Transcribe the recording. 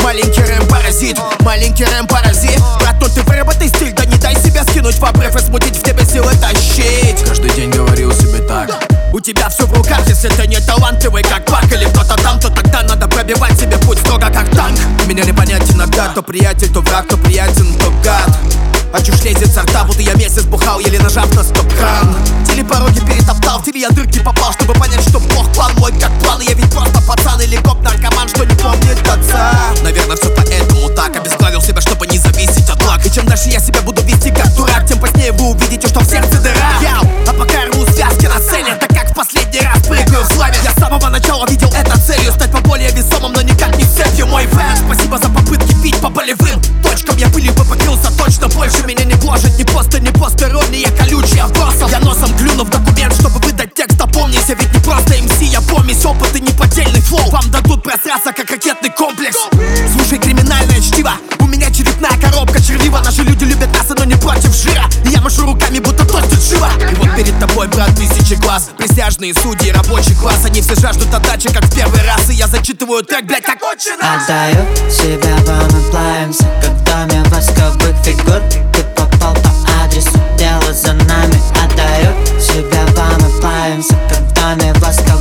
маленький рэм-паразит, маленький рэм-паразит. Брат, ну ты выработай стиль, да не дай себя скинуть в обрыв и смутить в тебе силы тащить. Каждый день говорил себе так: у тебя все в руках, если ты не талантливый, как Пак. Или кто-то там, то тогда надо пробивать себе путь строго, как танк. Меня не понять иногда, то приятель, то враг, то приятен, то гад. А чушь лезет со рта, будто я месяц бухал, еле нажав на стоп-кран. Или пороги перетоптал, или я дырки попал, чтобы понять, что Бог план мой как план. И я ведь просто пацан или коп-наркоман, что не помнит отца. Наверное, все поэтому так обезглавил себя, чтобы не зависеть от лак. И чем дальше я себя буду вести как дурак, тем позднее вы увидите, что в сердце дыра. А пока рву связки на сцене, так как в последний раз прыгаю в славе. Я с самого начала видел это целью, стать поболее весомым, но никак не цепью. Мой фэн, спасибо за попытки бить по болевым точкам. Я пылью бы покрылся точно больше. Меня не гложет ни посты, ни постерония колючие отбросов. Я носом клюну в документ, чтобы выдать текст. Опомнись, я ведь не просто МС, я помесь, опыт и неподдельный флоу. Вам дадут просраться, как ракетный комплекс. Слушай, криминальное чтиво, у меня черепная коробка червива. Наши люди любят мясо, но не против жира. И я машу руками, будто тостят живо. И вот перед тобой, брат, тысячи глаз. Присяжные судьи, рабочий класс. Они все жаждут отдачи, как в первый раз. И я зачитываю трек, блять, как отче наш. Отдаю себя, мы плавимся, как в доме восковых фигур. Ты попал по адресу, дело за нами. Отдаю себя, мы плавимся, как в доме восковых